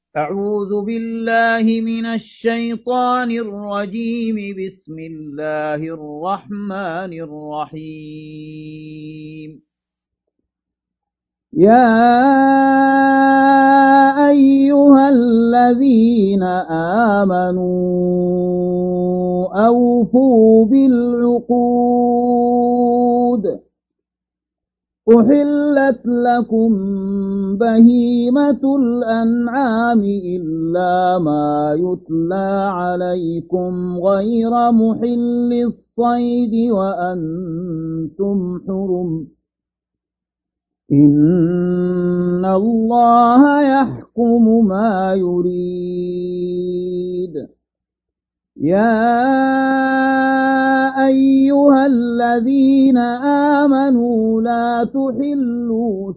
أعوذ بالله من الشيطان الرجيم. بسم الله الرحمن الرحيم. يا أيها الذين آمنوا أوفوا بالعقود. أحلت لكم بهيمة الأنعام إلا ما يتلى عليكم غير محل الصيد وأنتم حرم. إن الله يحكم ما يريد. يا أيها الذين آمنوا لا تحلوا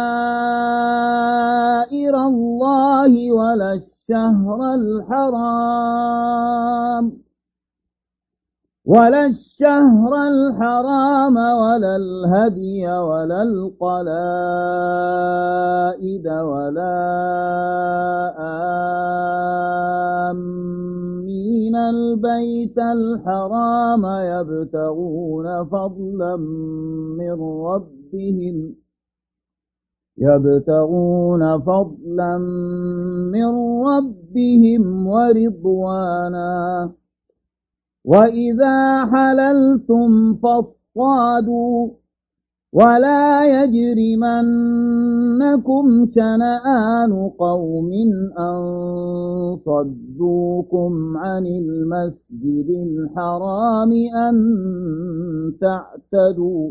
شعائر الله ولا الشهر الحرام ولا الهدي ولا القلائد ولا آمين البيت الحرام يبتغون فضلا من ربهم ورضوانا. وإذا حللتم فاصطادوا ولا يجرمنكم شنآن قوم أن صدوكم عن المسجد الحرام أن تعتدوا.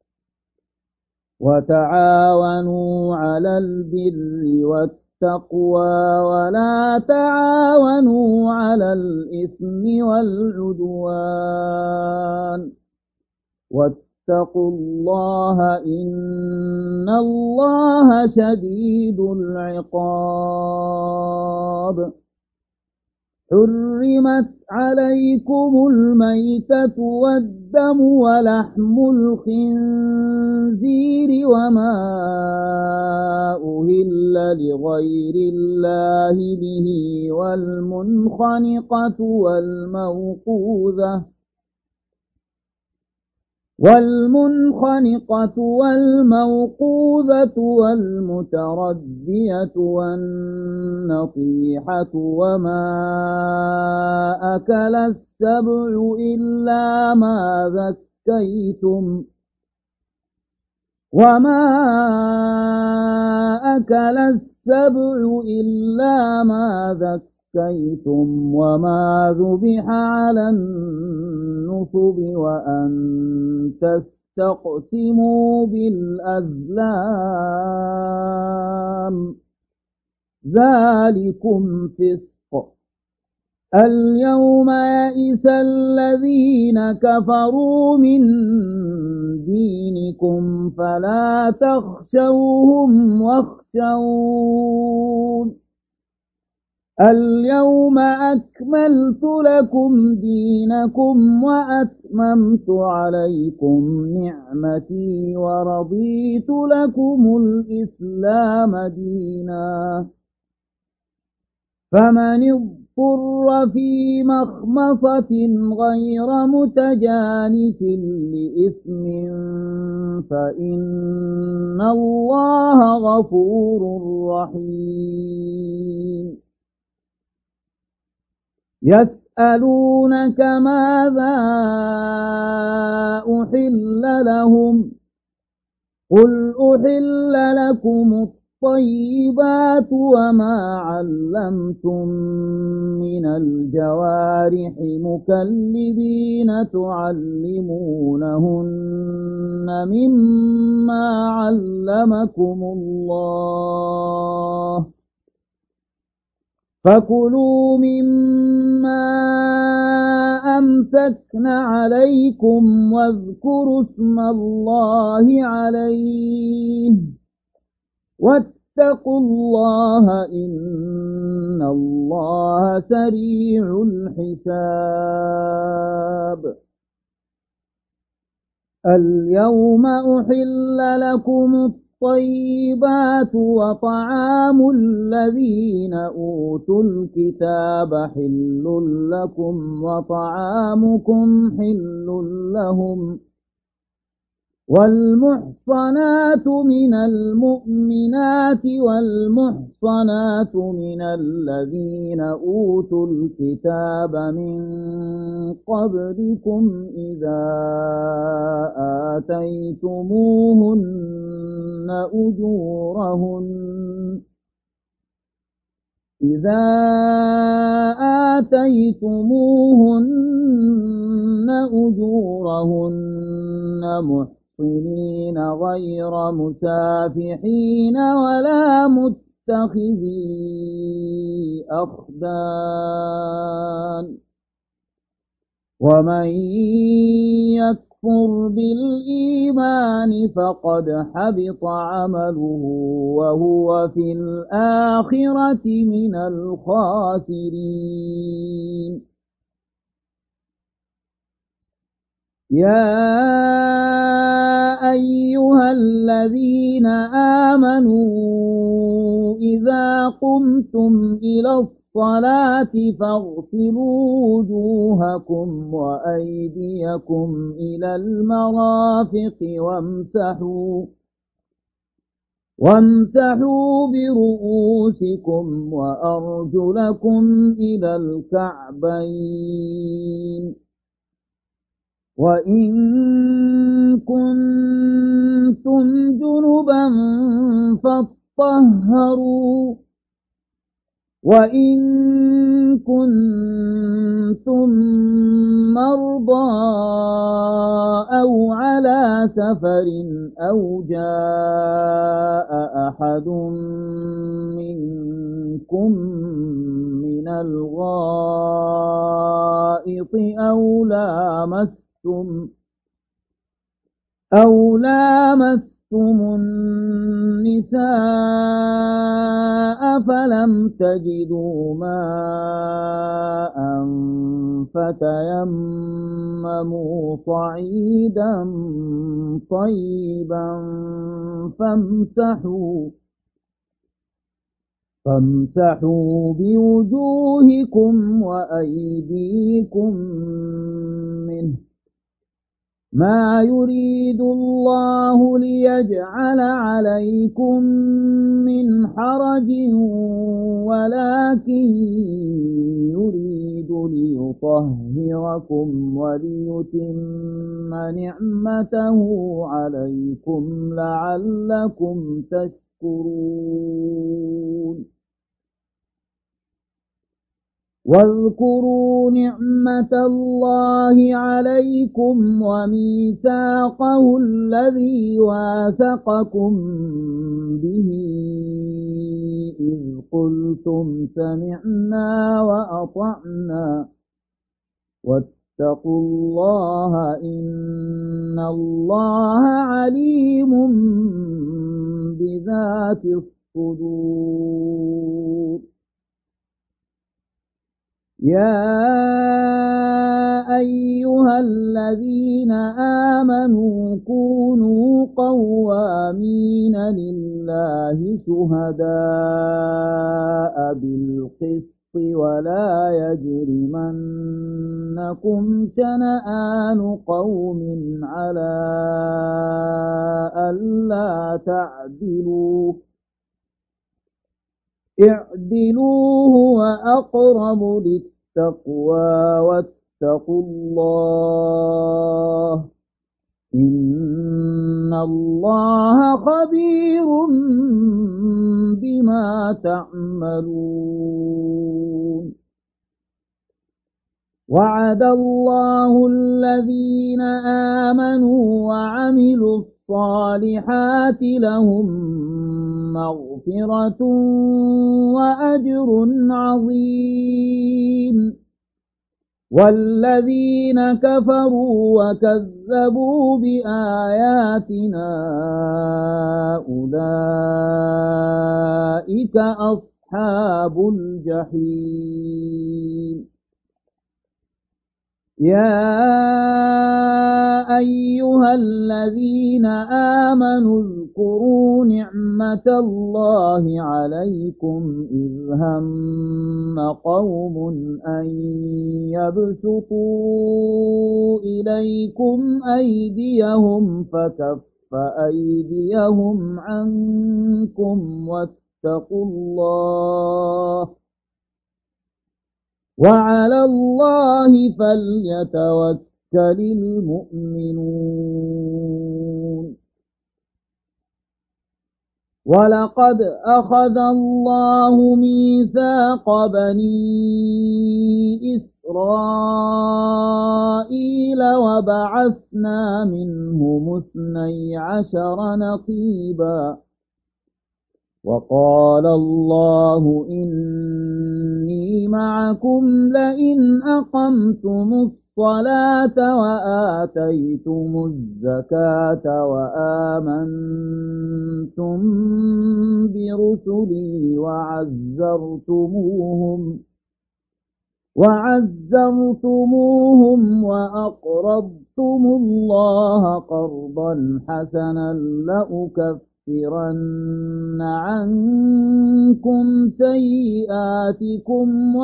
وتعاونوا على البر والتقوى ولا تعاونوا على الإثم والعدوان. واتقوا الله إن الله شديد العقاب. حرمت عليكم الميتة والدم ولحم الخنزير وما أهل لغير الله به والمنخنقة والموقوذة والمتردية والنطيحة وما أكل السبع إلا ما ذكيتم وما ذبح على النصب وأن تستقسموا بالأزلام ذلكم فسق. اليوم يئس الذين كفروا من دينكم فلا تخشوهم واخشون. اليوم أكملت لكم دينكم وأتممت عليكم نعمتي ورضيت لكم الإسلام دينا. فمن اضطر في مخمصة غير متجانف لإثم فإن الله غفور رحيم. يسألونك ماذا أحل لهم قل أحل لكم الطيبات وما علمتم من الجوارح مكلبين تعلمونهن مما علمكم الله فكلوا مما أمسكن عليكم واذكروا اسم الله عليه واتقوا الله إن الله سريع الحساب. اليوم أحل لكم الطيبات وطعام الذين أوتوا الكتاب حل لكم وطعامكم حل لهم والمحصنات من المؤمنات والمحصنات من الذين أوتوا الكتاب من قبلكم إذا آتيتموهن أجورهن محصنين غير مسافحين ولا متخذي أخدان ومن يكفر بالإيمان فقد حبط عمله وهو في الآخرة من الخاسرين يا أيها الذين آمنوا إذا قمتم إلى الصلاة فاغسلوا وجوهكم وأيديكم إلى المرافق وامسحوا برؤوسكم وأرجلكم إلى الكعبين وإن كنتم جنبا فاطهروا وإن كنتم مرضى أو على سفر أو جاء أحد منكم من الغائط أو لامستم النساء فلم تجدوا ماء فتيمموا صعيدا طيبا فامسحوا بوجوهكم وأيديكم منه ما يريد الله ليجعل عليكم من حرج ولكن يريد ليطهركم وليتم نعمته عليكم لعلكم تشكرون واذكروا نعمة الله عليكم وميثاقه الذي واثقكم به إذ قلتم سمعنا وأطعنا واتقوا الله إن الله عليم بذات الصدور يا أيها الذين آمنوا كونوا قوامين لله شهداء بالقسط ولا يجرمنكم شنآن قوم على ألا تعدلوا اعدلوا هو أقرب للتقوى واتقوا الله إن الله خبير بما تعملون وعد الله الذين آمنوا وعملوا الصالحات لهم مغفرة وأجر عظيم والذين كفروا وكذبوا بآياتنا أولئك أصحاب الجحيم يا أيها الذين آمنوا اذكروا نعمة الله عليكم إذ هم قوم أن يبسطوا إليكم أيديهم فكف أيديهم عنكم واتقوا الله وعلى الله فليتوكل المؤمنون ولقد أخذ الله ميثاق بني إسرائيل وبعثنا منهم 12 نقيبا وقال الله إني معكم لئن أقمتم الصلاة وآتيتم الزكاة وآمنتم برسلي وعزرتموهم وأقرضتم الله قرضا حسنا لأكفرن عنكم سيئاتكم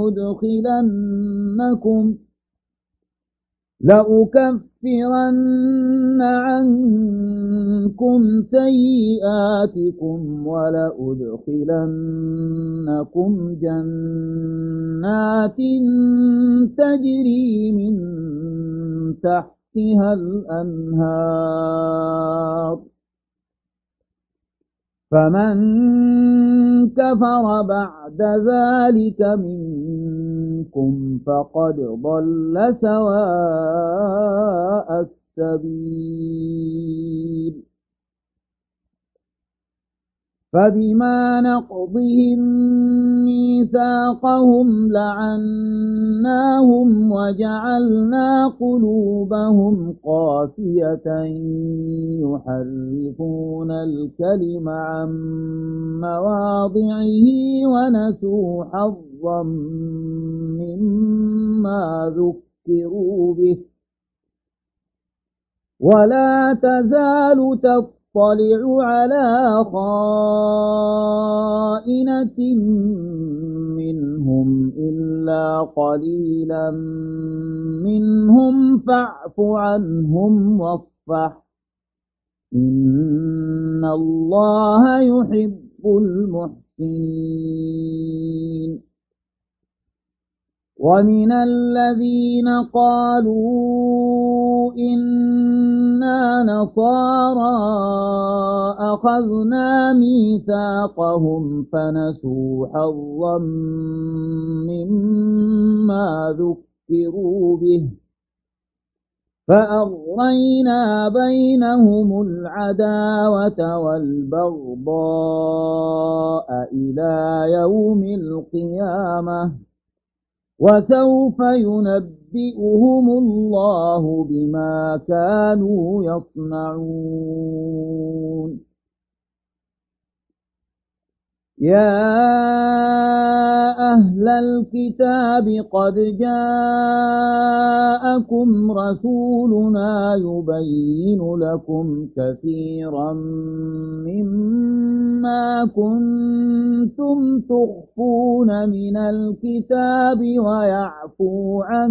ولأدخلنكم جنات تجري من تحتها الأنهار فمن كفر بعد ذلك منكم فقد ضل سواء السبيل فبما نقضهم ميثاقهم لعناهم وجعلنا قلوبهم قاسية يحرفون الكلم عن مواضعه ونسوا حظا مما ذكروا به ولا تزال تطلع على خائنة منهم إلا قليلا منهم فاعف عنهم واصفح إن الله يحب المحسنين ومن الذين قالوا إنا نصارى أخذنا ميثاقهم فنسوا حظا مما ذكروا به فأغرينا بينهم العداوة والبغضاء إلى يوم القيامة وسوف ينبئهم الله بما كانوا يصنعون يا أهل الكتاب قد جاءكم رسولنا يبين لكم كثيرا مما كنتم تخفون من الكتاب ويعفو عن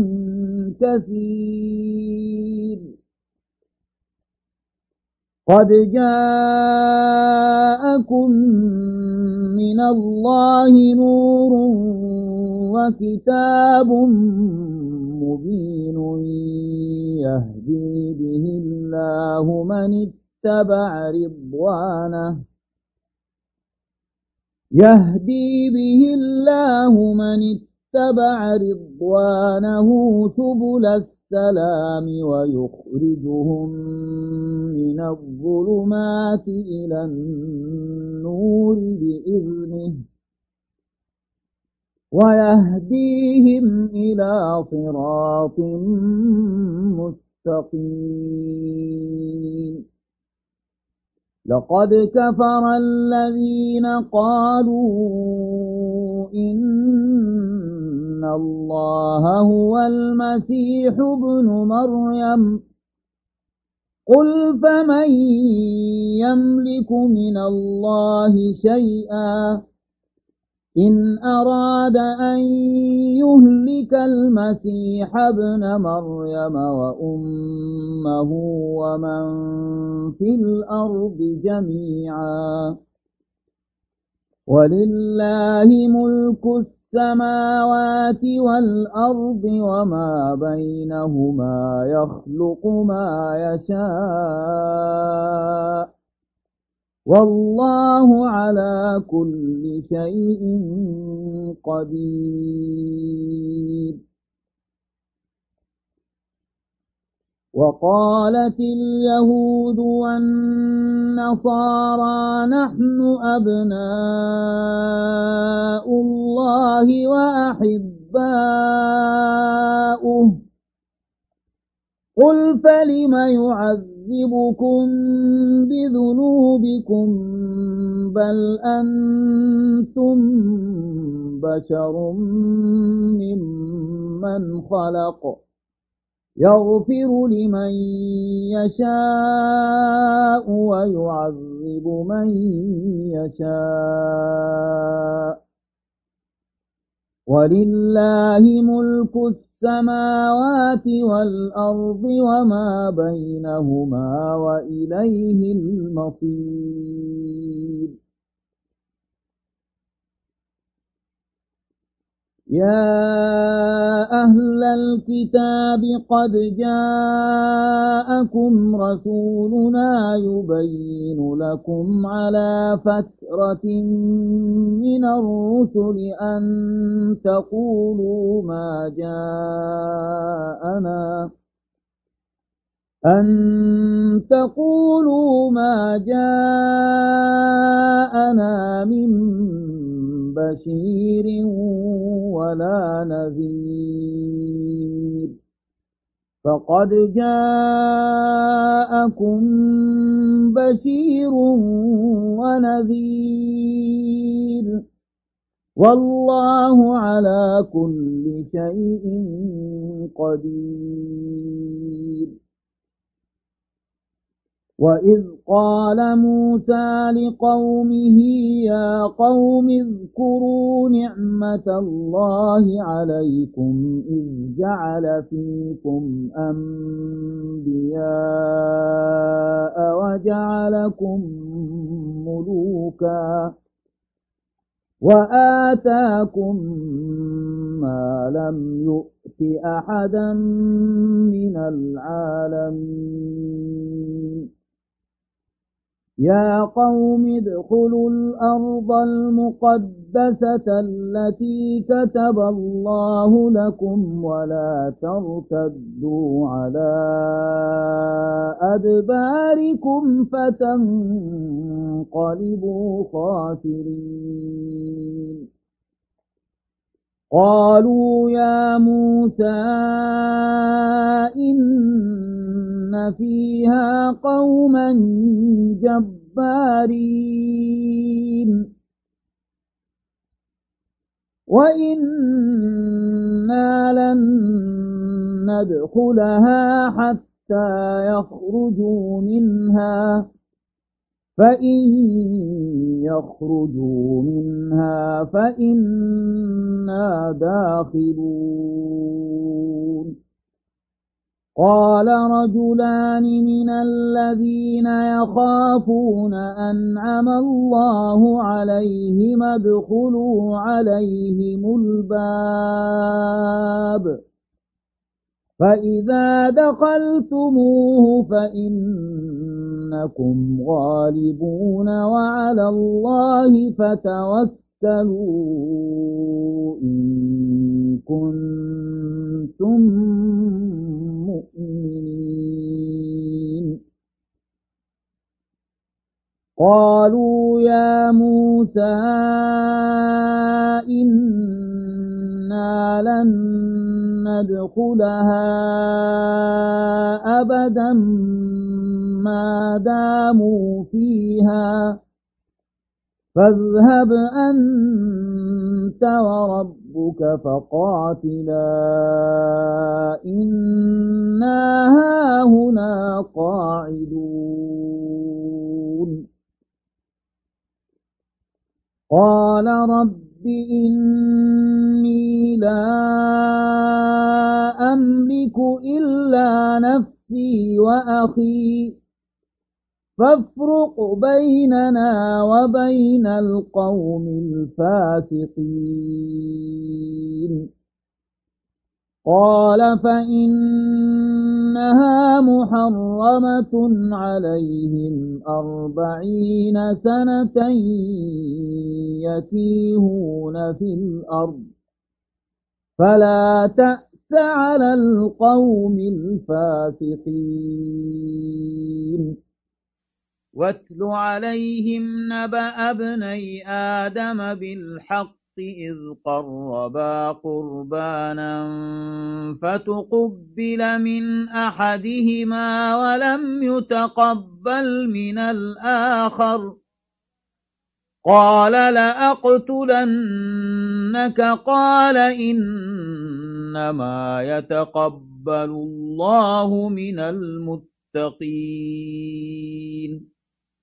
كثير قد جاءكم من الله نور وكتاب مبين يهدي به الله من اتبع رضوانه سبل السلام ويخرجهم من الظلمات إلى النور بإذنه ويهديهم إلى صراط مستقيم لقد كفر الذين قالوا إن أن الله هو المسيح ابن مريم قل فمن يملك من الله شيئا إن أراد أن يهلك المسيح ابن مريم وأمه ومن في الأرض جميعا ولله ملك السماوات والأرض وما بينهما يخلق ما يشاء والله على كل شيء قدير وقالت اليهود والنصارى نحن أبناء الله وأحباؤه قل فلم يعذبكم بذنوبكم بل أنتم بشر ممن خلق يغفر لمن يشاء ويعذب من يشاء ولله ملك السماوات والأرض وما بينهما وإليه المصير يا أهل الكتاب قد جاءكم رسولنا يبين لكم على فترة من الرسل أن تقولوا ما جاءنا من بشير ولا نذير فقد جاءكم بشير ونذير والله على كل شيء قدير وإذ قال موسى لقومه يا قوم اذكروا نعمة الله عليكم إذ جعل فيكم أنبياء وجعلكم ملوكا وآتاكم ما لم يؤت أحدا من العالمين يا قوم ادخلوا الأرض المقدسة التي كتب الله لكم ولا ترتدوا على أدباركم فتنقلبوا خاسرين قالوا يا موسى إن فيها قوما جبارين وإنا لن ندخلها حتى يخرجوا منها فإن يخرجوا منها فإنا داخلون قال رجلان من الذين يخافون أنعم الله عليهم ادخلوا عليهم الباب فإذا دخلتموه فإنكم غالبون وعلى الله فتوكلوا إن كنتم مؤمنين قالوا يا موسى إنا لن ندخلها أبدا ما داموا فيها فاذهب أنت وربك فقاتلا إنا هاهنا قاعدون قال رب إني لا أملك إلا نفسي وأخي فافرق بيننا وبين القوم الفاسقين قال فإنها محرمة عليهم 40 سنة يتيهون في الأرض فلا تأس على القوم الفاسقين واتل عليهم نبأ ابني آدم بالحق إذ قربا قربانا فتقبل من أحدهما ولم يتقبل من الآخر قال لأقتلنك قال إنما يتقبل الله من المتقين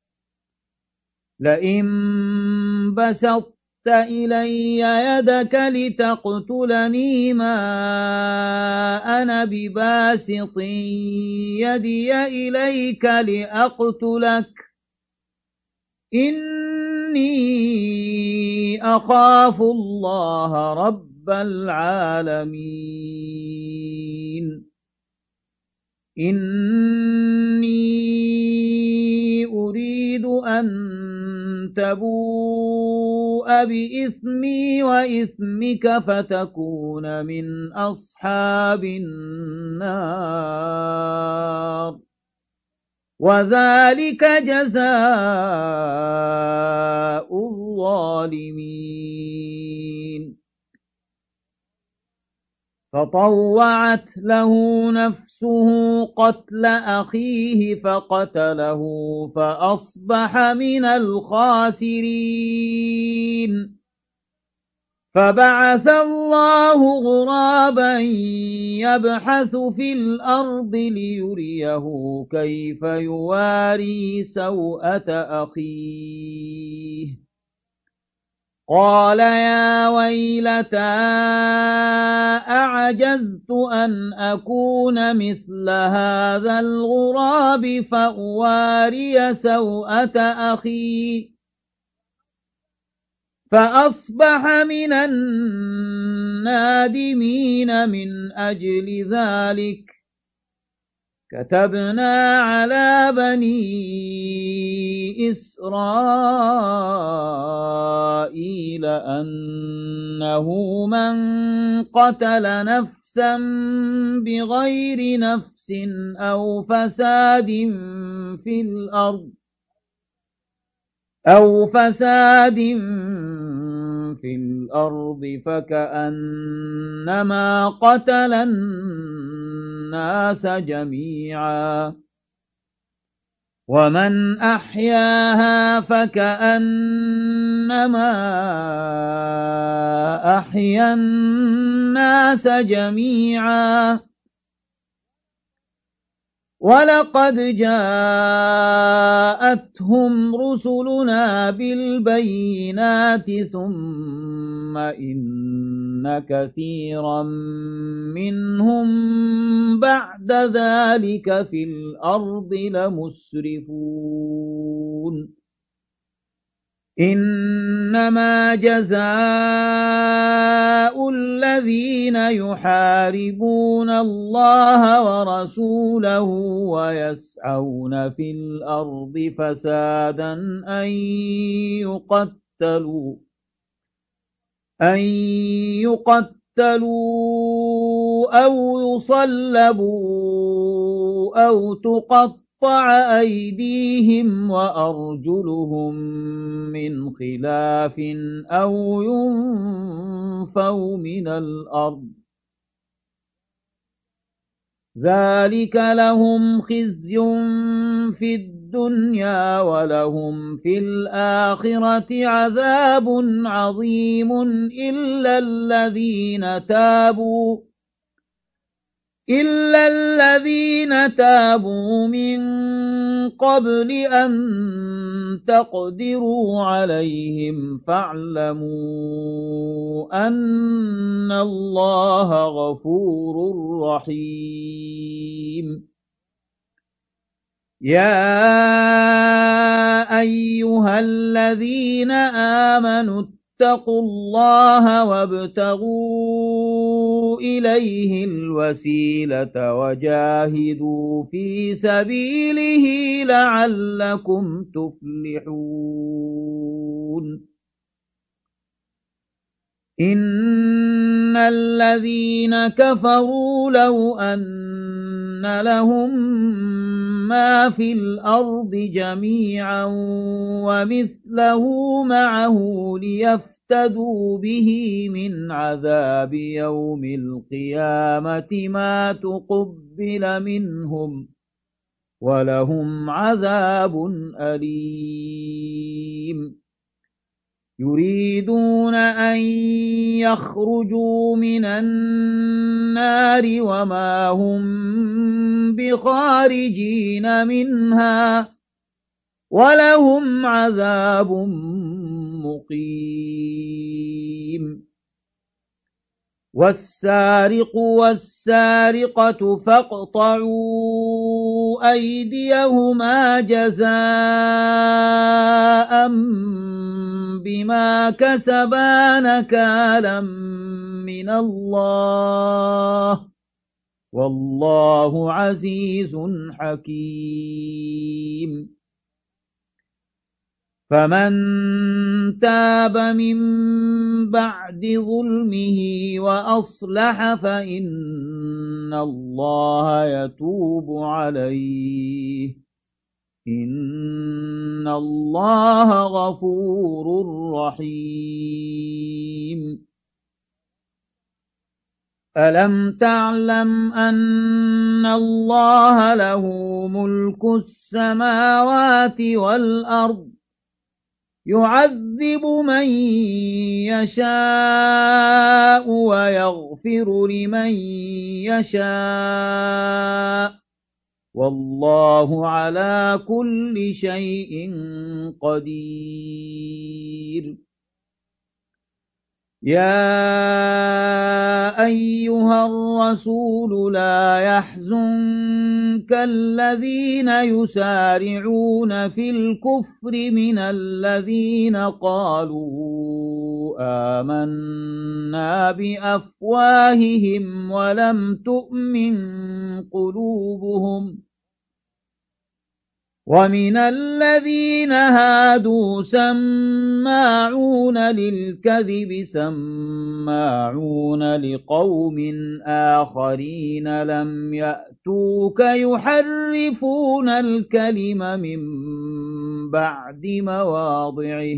لئن بسطت إلي يدك لتقتلني ما أنا بباسط يدي إليك لأقتلك إني أخاف الله رب العالمين إني أريد أن تبوء بإثمي وإثمك فتكون من أصحاب النار وذلك جزاء الظالمين فطوعت له نفسه قتل أخيه فقتله فأصبح من الخاسرين فبعث الله غرابا يبحث في الأرض ليريه كيف يواري سوءة أخيه قال يا ويلتى أعجزت أن أكون مثل هذا الغراب فأواري سوءة أخي فأصبح من النادمين من أجل ذلك كتبنا على بني إسرائيل أنه من قتل نفسا بغير نفس أو فساد في الأرض فكأنما قتل الناس جميعا ومن أحياها فكأنما أحيا الناس جميعا ولقد جاءتهم رسلنا بالبينات ثم إن كثيرا منهم بعد ذلك في الأرض لمسرفون إنما جزاء الذين يحاربون الله ورسوله ويسعون في الأرض فسادا أن يقتلوا أو يصلبوا أو تقطع أيديهم وأرجلهم من خلاف أو ينفوا من الأرض ذلك لهم خزي في الدنيا الدنيا ولهم في الآخرة عذاب عظيم إلا الذين تابوا من قبل أن تقدروا عليهم فاعلموا أن الله غفور رحيم يا أيها الذين آمنوا اتقوا الله وابتغوا إليه الوسيلة وجاهدوا في سبيله لعلكم تفلحون إن الذين كفروا لو أن لهم ما في الأرض جميعا ومثله معه ليفتدوا به من عذاب يوم القيامة ما تقبل منهم ولهم عذاب أليم يريدون أن يخرجوا من النار وما هم بخارجين منها ولهم عذاب مقيم والسارق والسارقة فاقطعوا أيديهما جزاء بما كسبا نكالا من الله والله عزيز حكيم فمن تاب من بعد ظلمه وأصلح فإن الله يتوب عليه إن الله غفور رحيم ألم تعلم أن الله له ملك السماوات والأرض يعذب من يشاء ويغفر لمن يشاء والله على كل شيء قدير يا أيها الرسول لا يحزنك الذين يسارعون في الكفر من الذين قالوا آمنا بأفواههم ولم تؤمن قلوبهم ومن الذين هادوا سماعون للكذب سماعون لقوم آخرين لم يأتوك يحرفون الكلم من بعد مواضعه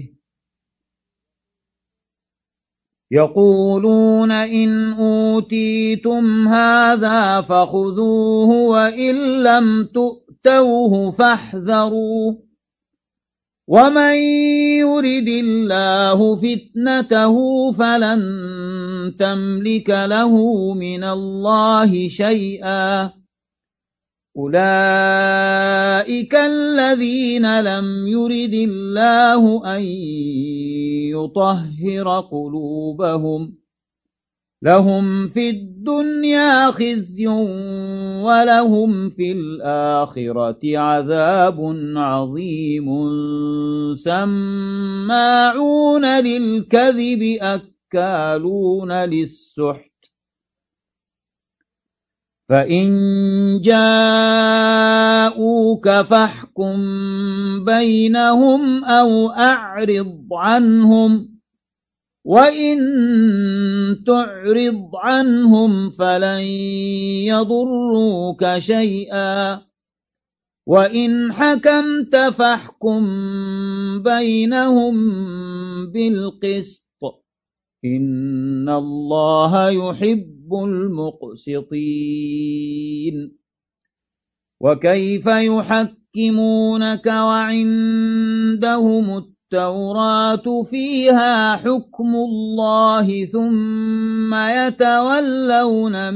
يقولون إن أوتيتم هذا فخذوه وإن لم تؤتوه فاحذروا ومن يرد الله فتنته فلن تملك له من الله شيئا أولئك الذين لم يرد الله أن يطهر قلوبهم لهم في الدنيا خزي ولهم في الآخرة عذاب عظيم سماعون للكذب أكالون للسحت فإن جاءوك فاحكم بينهم أو أعرض عنهم وإن تعرض عنهم فلن يضروك شيئا وإن حكمت فاحكم بينهم بالقسط إن الله يحب المقسطين وكيف يحكمونك وعندهم التوراة فيها حكم الله ثم يتولون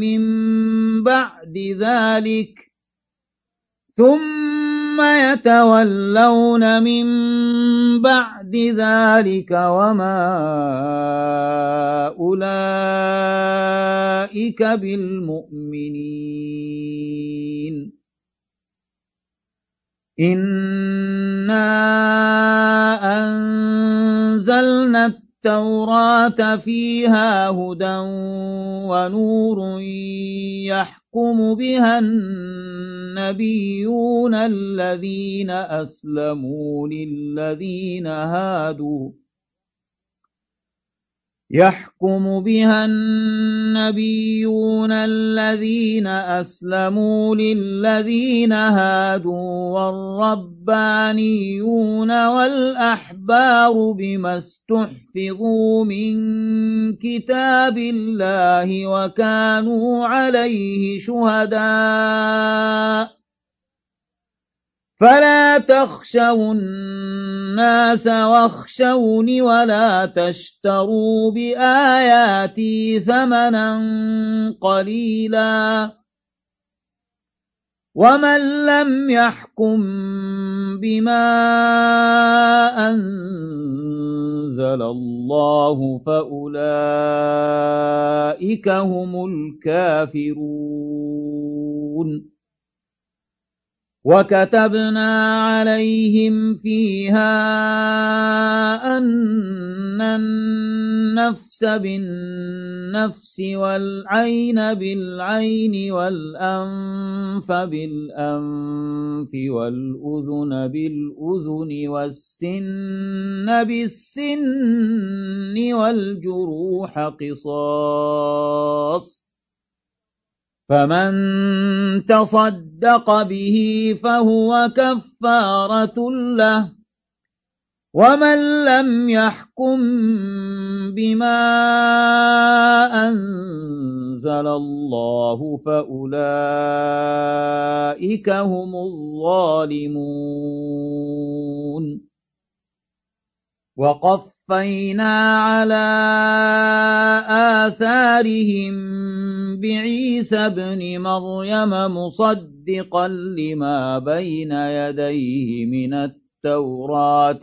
من بعد ذلك وما أولئك بالمؤمنين إنا أنزلنا التوراة فيها هدى ونور يحكم بها النبيون الذين أسلموا للذين هادوا والربانيون والأحبار بما استحفظوا من كتاب الله وكانوا عليه شهداء فلا تخشوا الناس واخشوني ولا تشتروا بآياتي ثمنا قليلا ومن لم يحكم بما أنزل الله فأولئك هم الكافرون وكتبنا عليهم فيها أن النفس بالنفس والعين بالعين والأنف بالأنف والأذن بالأذن والسن بالسن والجروح قصاص فمن تصدق به فهو كفارة له ومن لم يحكم بما أنزل الله فأولئك هم الظالمون وقفينا على آثارهم بعيسى ابن مريم مصدقا لما بين يديه من التوراة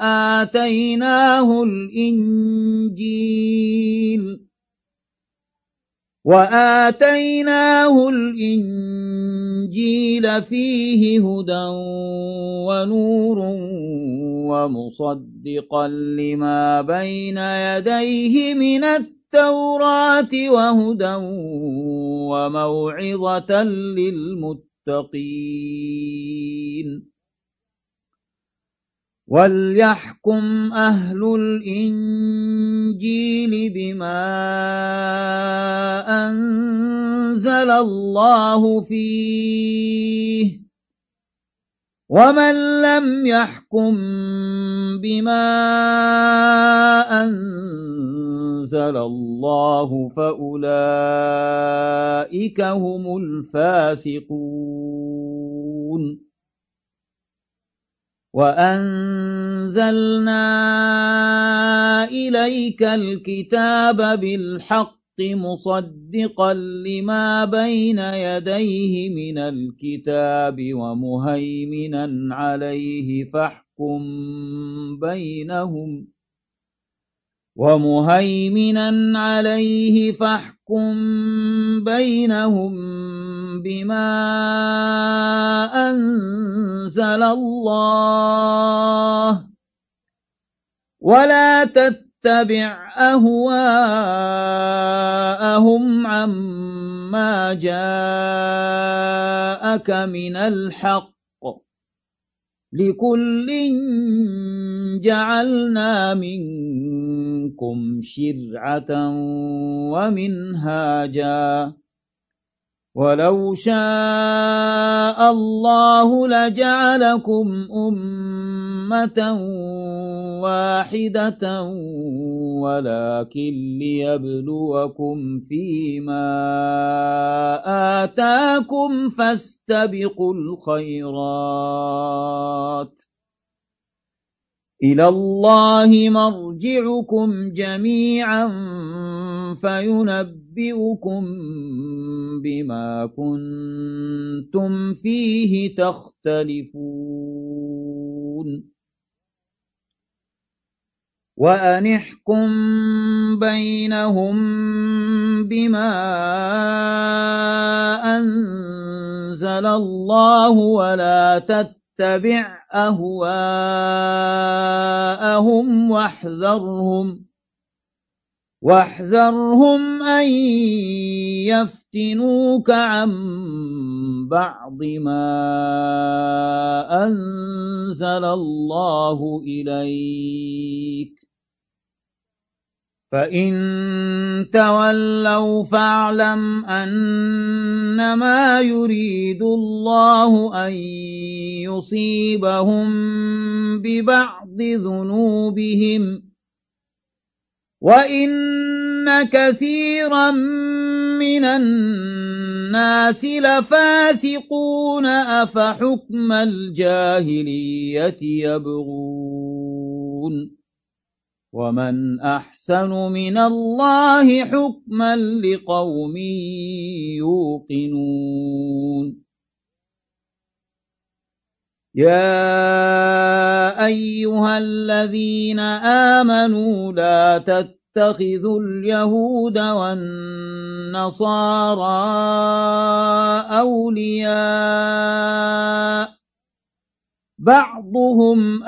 وآتيناه الإنجيل فيه هدى ونور ومصدقا لما بين يديه من التوراة وهدى وموعظة للمتقين وليحكم أهل الإنجيل بما أنزل الله فيه ومن لم يحكم بما أنزل الله فأولئك هم الفاسقون وأنزلنا إليك الكتاب بالحق مصدقا لما بين يديه من الكتاب ومهيمنا عليه فاحكم بينهم بما أنزل الله ولا تتبع أهواءهم عما جاءك من الحق لكل جعلنا منكم شرعة ومنهاجا ولو شاء الله لجعلكم أمة واحدة ولكن ليبلوكم فيما آتاكم فاستبقوا الخيرات إلى الله مرجعكم جميعا فينبئكم بما كنتم فيه تختلفون وأن احكم بينهم بما أنزل الله ولا تتبع أهواءهم واحذرهم أن يفتنوك عن بعض ما أنزل الله إليك فإن تولوا فاعلم أنما يريد الله أن يصيبهم ببعض ذنوبهم وإن كثيرا من الناس لفاسقون أفحكم الجاهلية يبغون ومن أحسن من الله حكما لقوم يوقنون يا أيها الذين آمنوا لا تتخذوا اليهود والنصارى أولياء بعضهم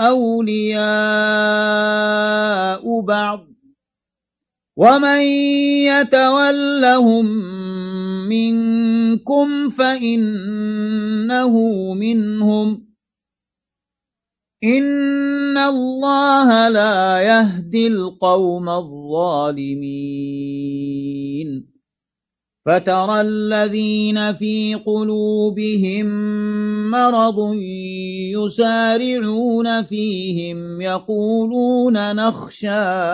أولياء بعض ومن يتولهم منكم فإنه منهم إن الله لا يهدي القوم الظالمين فترى الذين في قلوبهم مرض يسارعون فيهم يقولون نخشى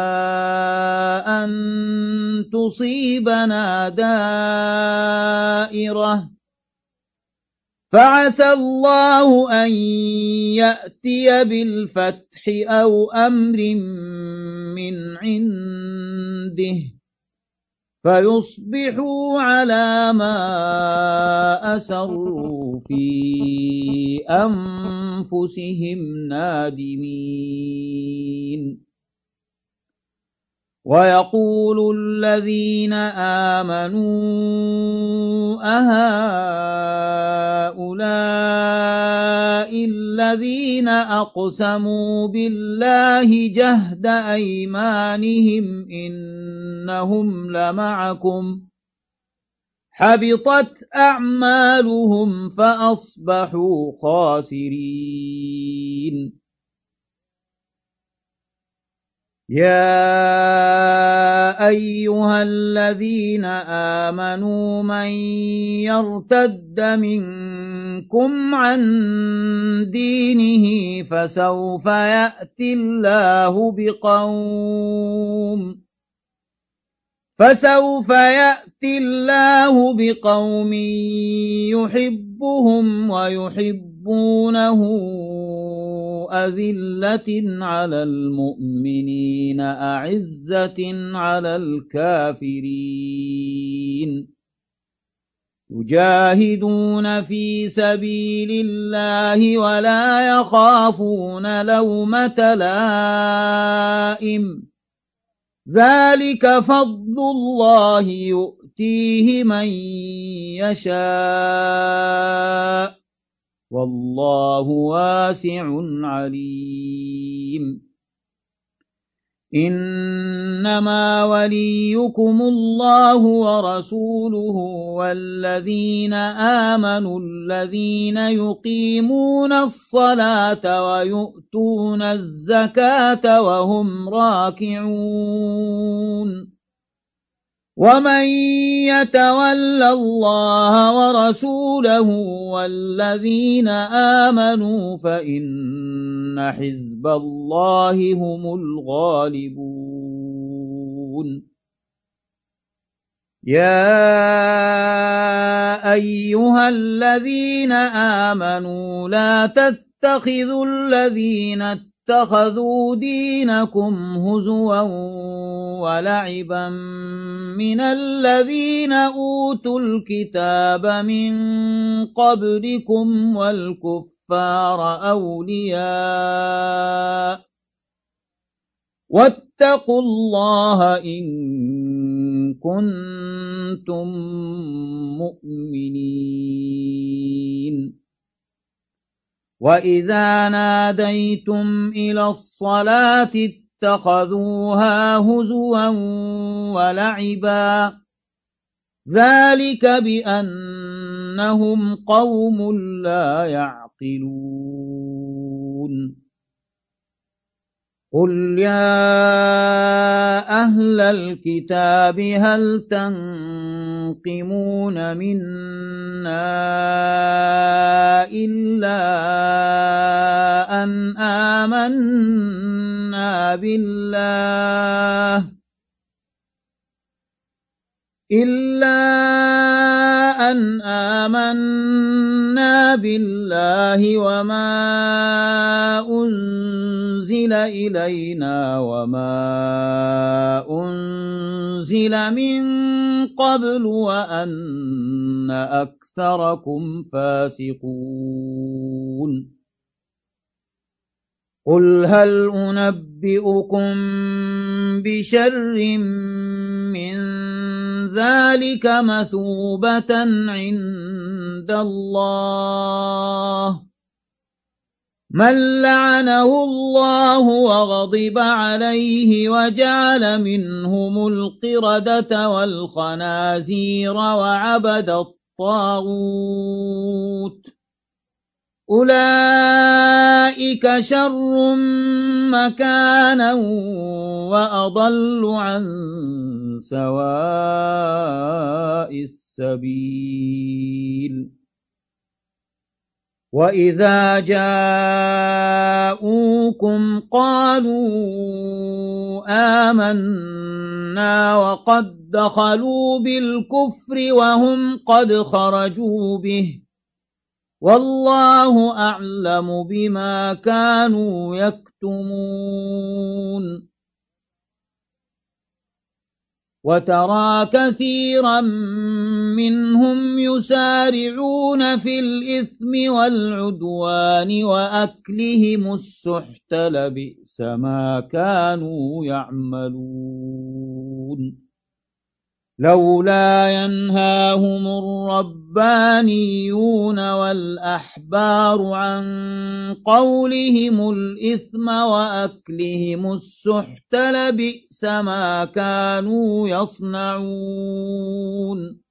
أن تصيبنا دائرة فعسى الله أن يأتي بالفتح أو أمر من عنده فيصبحوا على ما أسروا في أنفسهم نادمين ويقول الذين آمنوا أهؤلاء الذين أقسموا بالله جهد أيمانهم إنهم لمعكم حبطت أعمالهم فأصبحوا خاسرين يا أيها الذين آمنوا من يرتد منكم عن دينه فسوف يأتي الله بقوم يحبهم ويحبونه أذلة على المؤمنين أعزة على الكافرين يجاهدون في سبيل الله ولا يخافون لومة لائم ذلك فضل الله يؤتيه من يشاء والله واسع عليم إنما وليكم الله ورسوله والذين آمنوا الذين يقيمون الصلاة ويؤتون الزكاة وهم راكعون ومن يتول الله ورسوله والذين آمنوا فإن حزب الله هم الغالبون يا أيها الذين آمنوا لا تتخذوا الذين اتخذوا دينكم هزوا ولعبا من الذين أوتوا الكتاب من قبلكم والكفار أولياء واتقوا الله إن كنتم مؤمنين وإذا ناديتم إلى الصلاة اتخذوها هزوا ولعبا ذلك بأنهم قوم لا يعقلون قل يا أهل الكتاب هل تنقمون منا إلا أن آمنا بالله وما أنزل إلينا وما أنزل من قبل وأن أكثركم فاسقون قل هل أنبئكم بشر من ذلك مثوبة عند الله من لعنه الله وغضب عليه وجعل منهم القردة والخنازير وعبد الطاغوت أولئك شر مكانا وأضل عن سواء السبيل وإذا جاءوكم قالوا آمنا وقد دخلوا بالكفر وهم قد خرجوا به والله أعلم بما كانوا يكتمون وترى كثيرا منهم يسارعون في الإثم والعدوان وأكلهم السحت لبئس ما كانوا يعملون لولا ينهاهم الربانيون والأحبار عن قولهم الإثم وأكلهم السحت لبئس ما كانوا يصنعون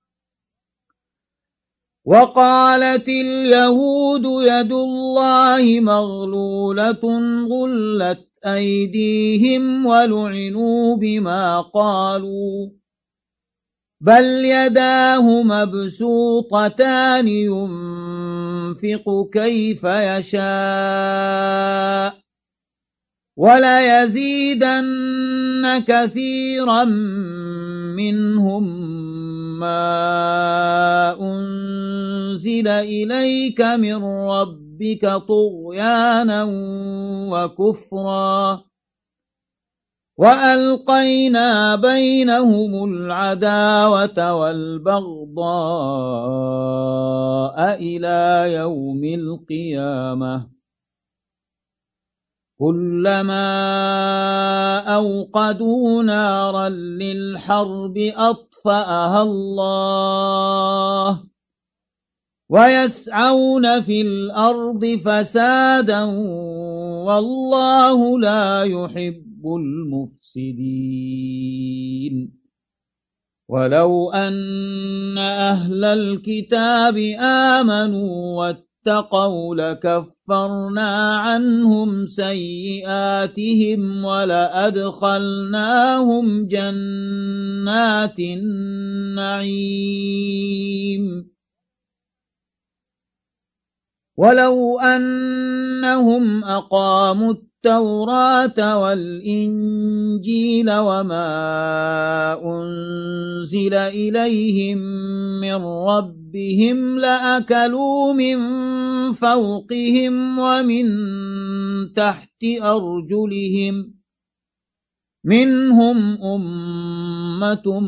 وقالت اليهود يد الله مغلولة غلت أيديهم ولعنوا بما قالوا بل يداه مبسوطتان ينفق كيف يشاء وليزيدن كثيرا منهم ما أنزل إليك من ربك طغيانا وكفرا وألقينا بينهم العداوة والبغضاء إلى يوم القيامة كلما أوقدوا نارا للحرب أطفأها الله ويسعون في الأرض فسادا والله لا يحب المفسدين ولو أن أهل الكتاب آمنوا اتقوا لكفرنا عنهم سيئاتهم ولأدخلناهم جنات النعيم ولو أنهم أقاموا التوراة والإنجيل وما أنزل إليهم من ربهم لأكلوا من فوقهم ومن تحت أرجلهم منهم أمة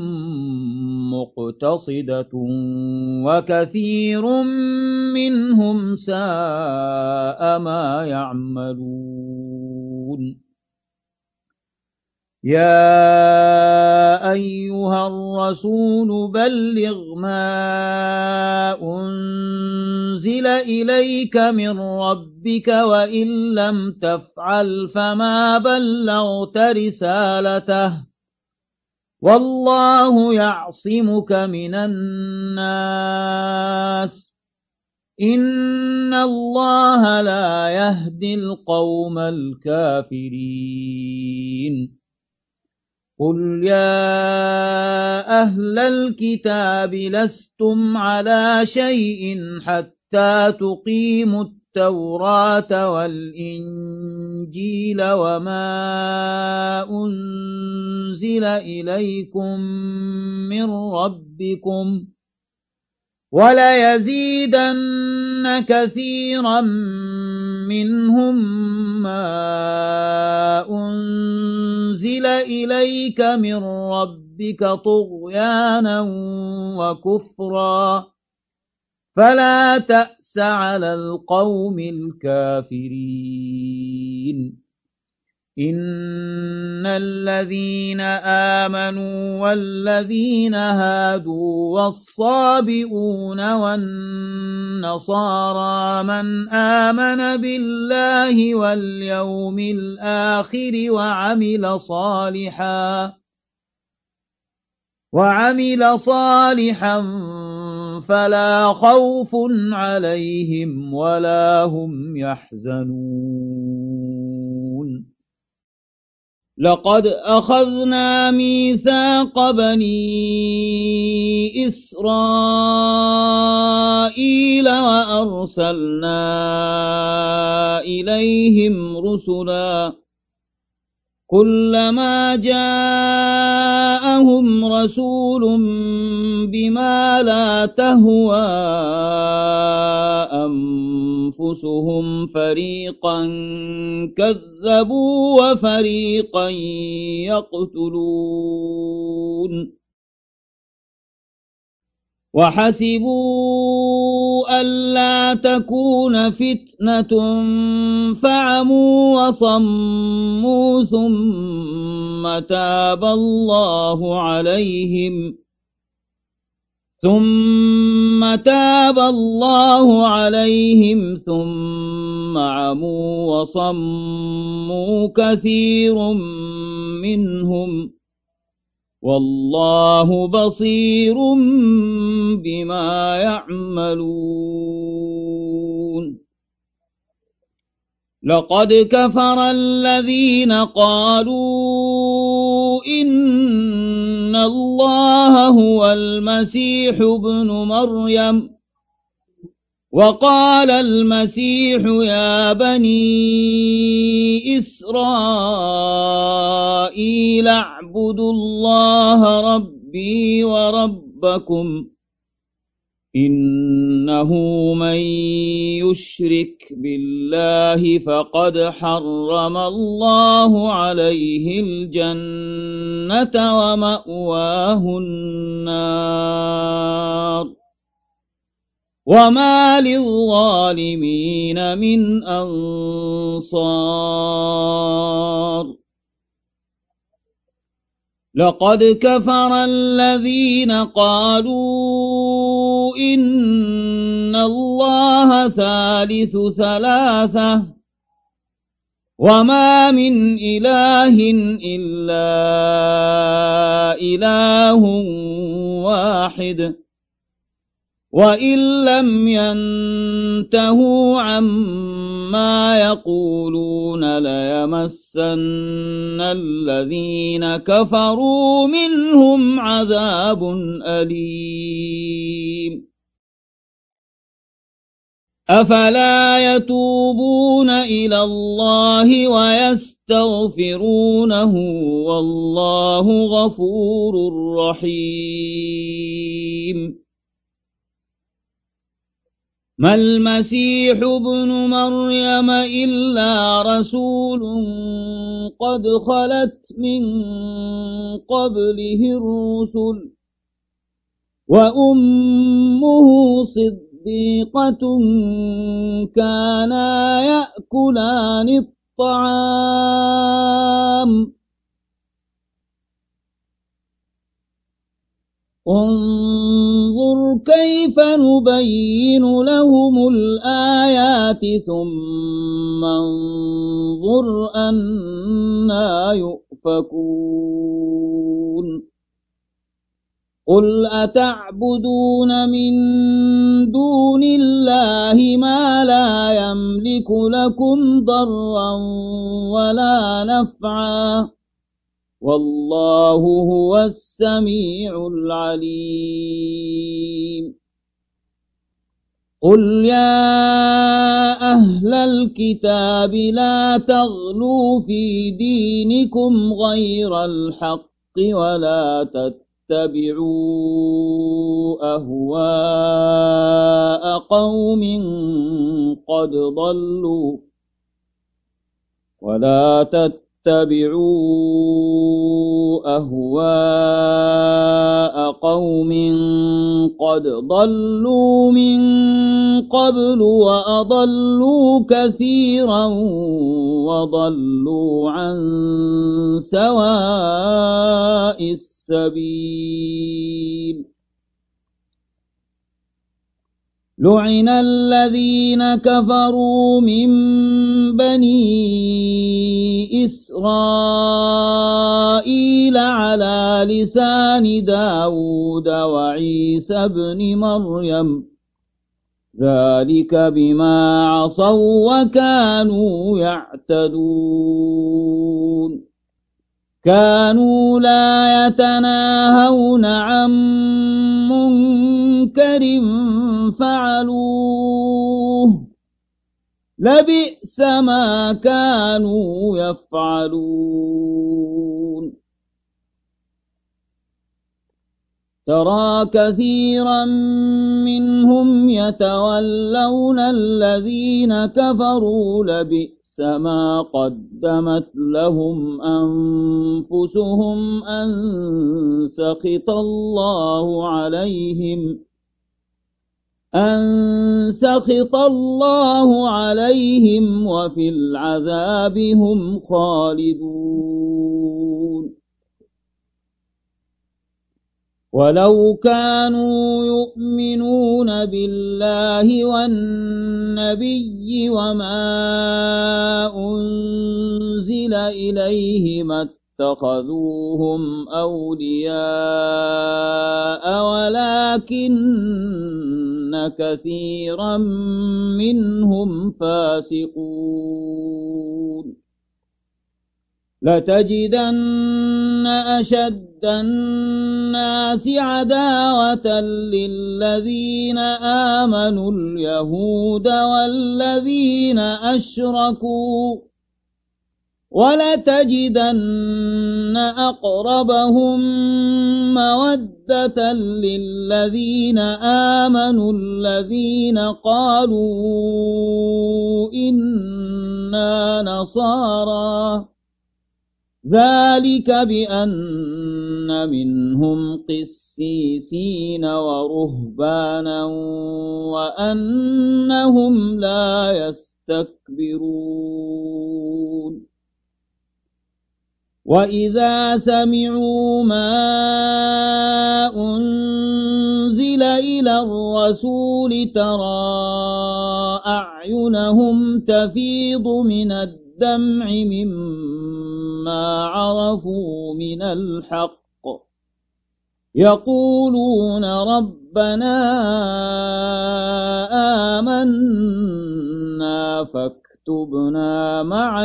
مقتصدة وكثير منهم ساء ما يعملون يا أيها الرسول بلغ ما أنزل إليك من ربك وإن لم تفعل فما بلغت رسالته والله يعصمك من الناس إن الله لا يهدي القوم الكافرين قل يا أهل الكتاب لستم على شيء حتى تقيموا التوراة والإنجيل وما أنزل إليكم من ربكم وليزيدن كثيرا منهم ما أنزل إليك من ربك طغيانا وكفرا فلا تأس على القوم الكافرين إن الذين آمنوا والذين هادوا والصابئون والنصارى من آمن بالله واليوم الآخر وعمل صالحا فلا خوف عليهم ولا هم يحزنون لقد أخذنا ميثاق بني إسرائيل وأرسلنا إليهم رسلا كلما جاءهم رسول بما لا تهوى أنفسهم فريقا كذبوا وفريقا يقتلون وحسبوا ألا تكون فتنة فعموا وصموا ثم تاب الله عليهم ثم عموا وصموا كثير منهم والله بصير بما يعملون لقد كفر الذين قالوا إن الله هو المسيح ابن مريم وقال المسيح يا بني إسرائيل اعبدوا الله ربي وربكم إنه من يشرك بالله فقد حرم الله عليه الجنة ومأواه النار وما للظالمين من أنصار لقد كفر الذين قالوا إن الله ثالث ثلاثة وما من إله إلا إله واحد وإن لم ينتهوا عما يقولون ليمسن الذين كفروا منهم عذاب أليم أفلا يتوبون إلى الله ويستغفرونه والله غفور رحيم ما المسيح ابن مريم إلا رسول قد خلت من قبله الرسل وأمه صديقة كانا يأكلان الطعام انظر كيف نبين لهم الآيات ثم انظر أنى يؤفكون قل أتعبدون من دون الله ما لا يملك لكم ضرا ولا نفعا والله هو السميع العليم قل يا أهل الكتاب لا تغلوا في دينكم غير الحق ولا تتبعوا أهواء قوم قد ضلوا من قبل وأضلوا كثيرا وضلوا عن سواء السبيل لعن الذين كفروا من بني إسرائيل على لسان داود وعيسى بن مريم ذلك بما عصوا وكانوا يعتدون كانوا لا يتناهون عن منكر فعلوه لبئس ما كانوا يفعلون ترى كثيرا منهم يتولون الذين كفروا لبئس ما قدمت لهم أنفسهم أن سخط الله عليهم وفي العذاب هم خالدون ولو كانوا يؤمنون بالله والنبي وما أنزل إليه ما اتخذوهم أولياء ولكن كثيرا منهم فاسقون لتجدن أشد الناس عداوة للذين آمنوا اليهود والذين أشركوا ولتجدن أقربهم مودة للذين آمنوا الذين قالوا إنا نصارى ذلك بأن منهم قسيسين ورهبانا وأنهم لا يستكبرون وإذا سمعوا ما أنزل إلى الرسول ترى أعينهم تفيض من الدمع مما عرفوا من الحق يقولون ربنا آمنا فاكتبنا مع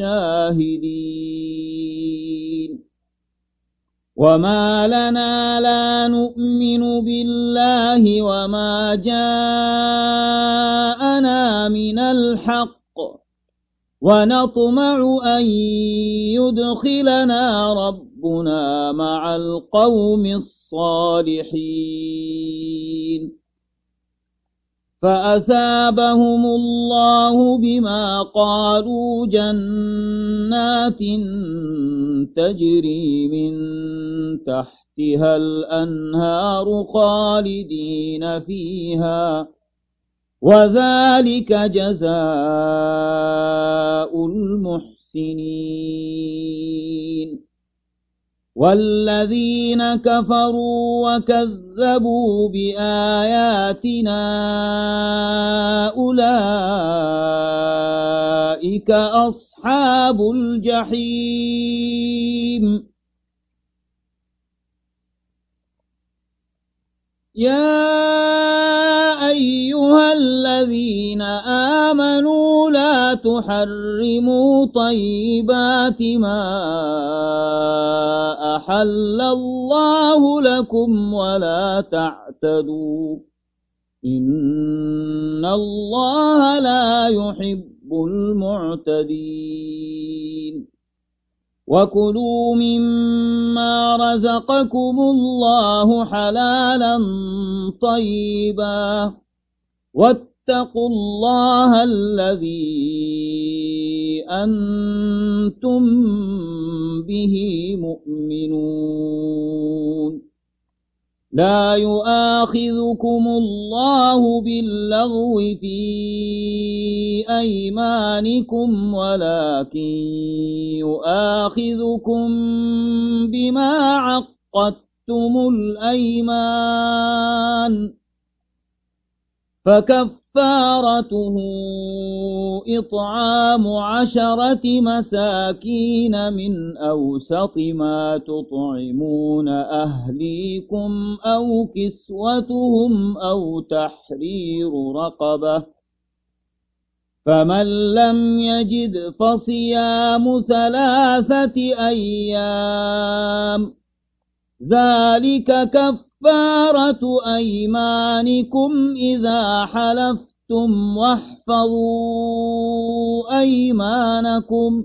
الشاهدين وما لنا لا نؤمن بالله وما جاءنا من الحق ونطمع أن يدخلنا ربنا مع القوم الصالحين فأثابهم الله بما قالوا جنات تجري من تحتها الأنهار خالدين فيها وذلك جزاء المحسنين والذين كفروا وكذبوا بآياتنا أولئك أصحاب الجحيم يا أيها الذين آمنوا لا تحرموا طيبات ما أحل الله لكم ولا تعتدوا إن الله لا يحب المعتدين وكلوا مما رزقكم الله حلالا طيبا واتقوا الله الذي أنتم به مؤمنون لا يؤاخذكم الله باللغو في أيمانكم ولكن يؤاخذكم بما عقدتم الأيمان فكفارته إطعام 10 مساكين من أوسط ما تطعمون أهليكم أو كسوتهم أو تحرير رقبة فمن لم يجد فصيام 3 أيام ذلك كفارة أيمانكم إذا حلفتم واحفظوا أيمانكم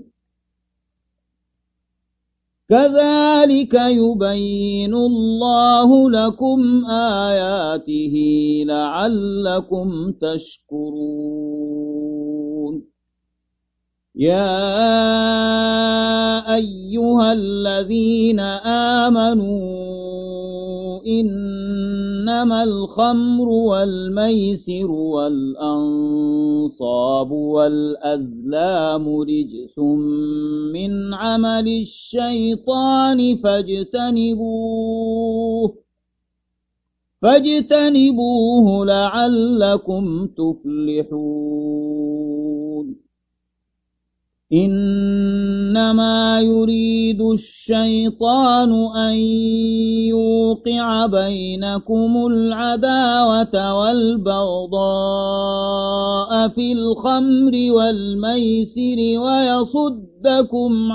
كذلك يبين الله لكم آياته لعلكم تشكرون يا أيها الذين آمنوا إنما الخمر والميسر والأنصاب والأزلام رجس من عمل الشيطان فاجتنبوه لعلكم تفلحون إنما يريد الشيطان أن يوقع بينكم العداوة والبغضاء في الخمر والميسر ويصدكم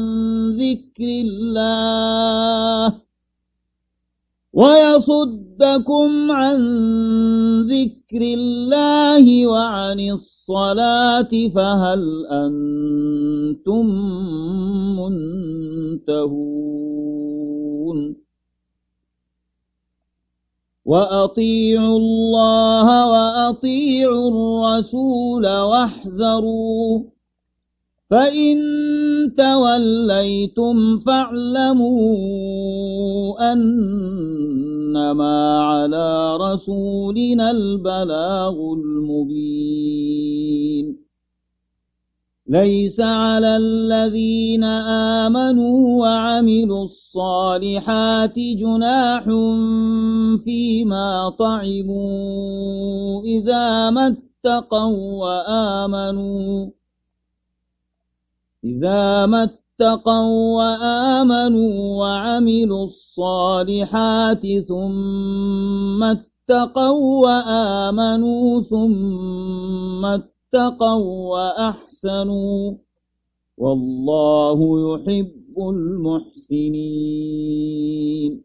عن ذكر الله وعن الصلاة فهل أنتم منتهون وأطيعوا الله وأطيعوا الرسول واحذروا فإن توليتم فاعلموا أنما على رسولنا البلاغ المبين ليس على الذين آمنوا وعملوا الصالحات جناح فيما طعموا إذا ما اتقوا اتقوا وآمنوا وعملوا الصالحات ثم اتقوا وآمنوا ثم اتقوا وأحسنوا والله يحب المحسنين.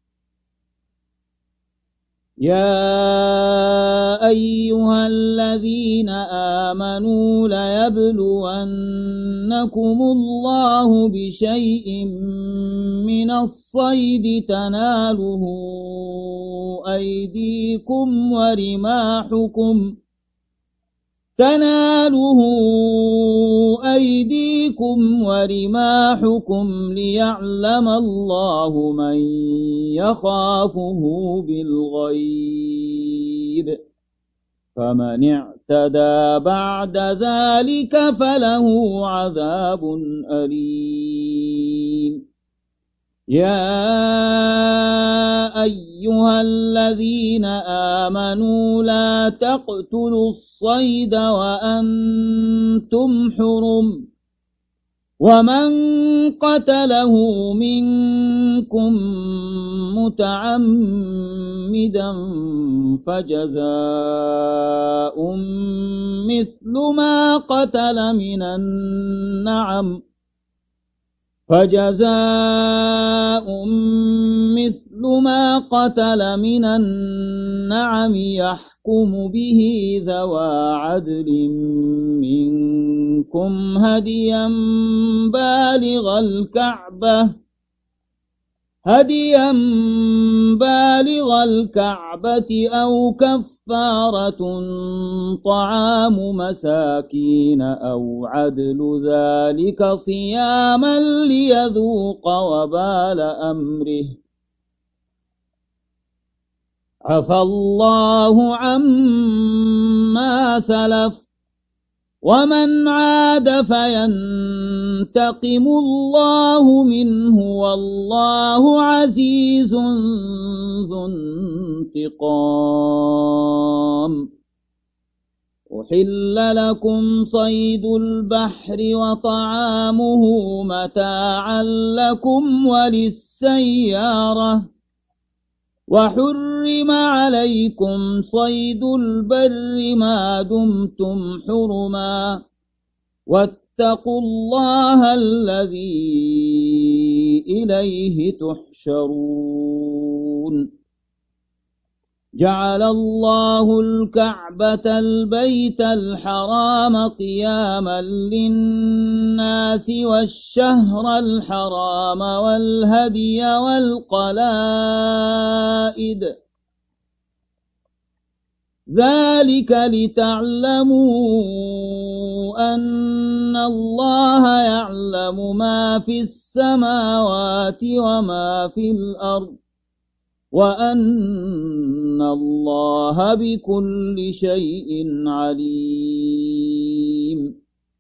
يا أيها الذين آمنوا ليبلونكم الله بشيء من الصيد تناله أيديكم ورماحكم ليعلم الله من يخافه بالغيب فمن اعتدى بعد ذلك فله عذاب أليم. يا أيها الذين آمنوا لا تقتلوا الصيد وأنتم حرم ومن قتله منكم متعمدا فجزاء مثل ما قتل من النعم يحكم به ذوى عدل منكم هديا بالغ الكعبة أو كفارة طعام مساكين أو عدل ذلك صياما ليذوق وبال أمره عفى الله عما سلف ومن عاد فينتقم الله منه والله عزيز ذو انتقام. أحل لكم صيد البحر وطعامه متاعا لكم وللسيارة وحرم عليكم صيد البر ما دمتم حرما واتقوا الله الذي إليه تحشرون. جعل الله الكعبة البيت الحرام قياما للناس والشهر الحرام والهدي والقلائد ذلك لتعلموا أن الله يعلم ما في السماوات وما في الأرض وأن الله بكل شيء عليم.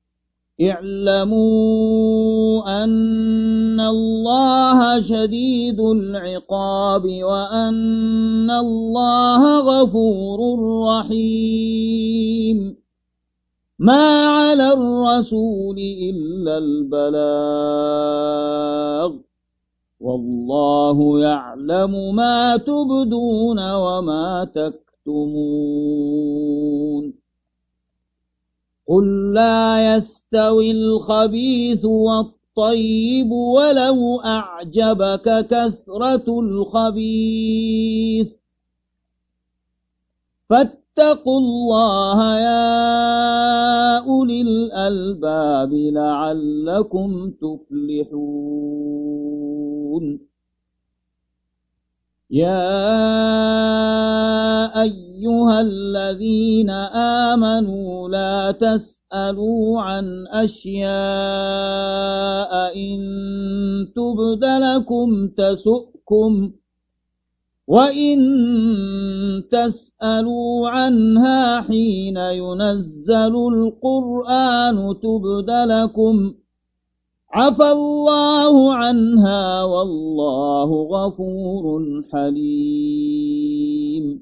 اعلموا أن الله شديد العقاب وأن الله غفور رحيم. ما على الرسول إلا البلاغ والله يعلم ما تبدون وما تكتمون. قل لا يستوي الخبيث والطيب ولو أعجبك كثرة الخبيث فاتقوا الله يا أولي الألباب لعلكم تفلحون. يا أيها الذين آمنوا لا تسألوا عن أشياء إن تبد لكم تسؤكم وإن تسألوا عنها حين ينزل القرآن تبد لكم عفى الله عنها والله غفور حليم.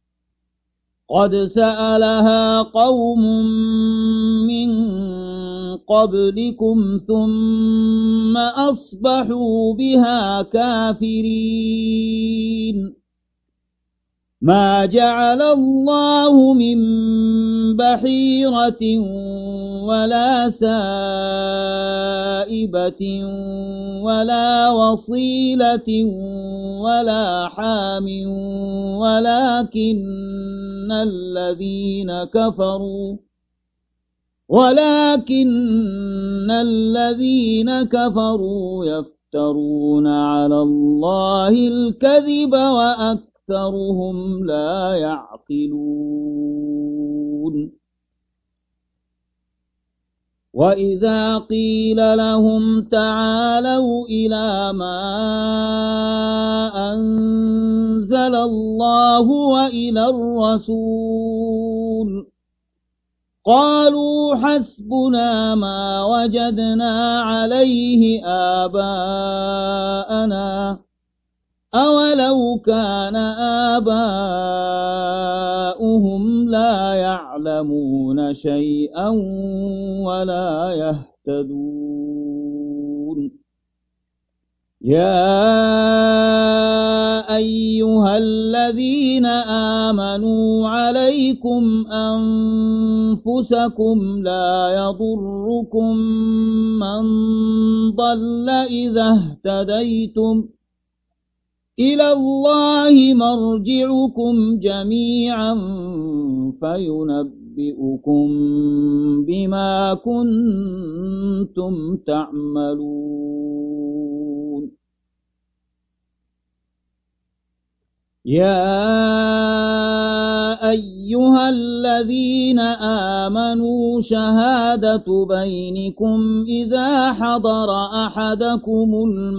قد سألها قوم من قبلكم ثم أصبحوا بها كافرين ما جعل الله من بحيرة ولا سائبة ولا وصيلة ولا حام ولكن الذين كفروا يفترون على الله الكذب وأكثرهم لا يعقلون وإذا قيل لهم تعالوا إلى ما أنزل الله وإلى الرسول قالوا حسبنا ما وجدنا عليه آباءنا أولو كان آباؤهم لا يعلمون شيئا ولا يهتدون يا أيها الذين آمنوا عليكم أنفسكم لا يضركم من ضل إذا اهتديتم إلى الله مرجعكم جميعا فينبئكم بما كنتم تعملون يا أيها الذين آمنوا شهادة بينكم إذا حضر أحدكم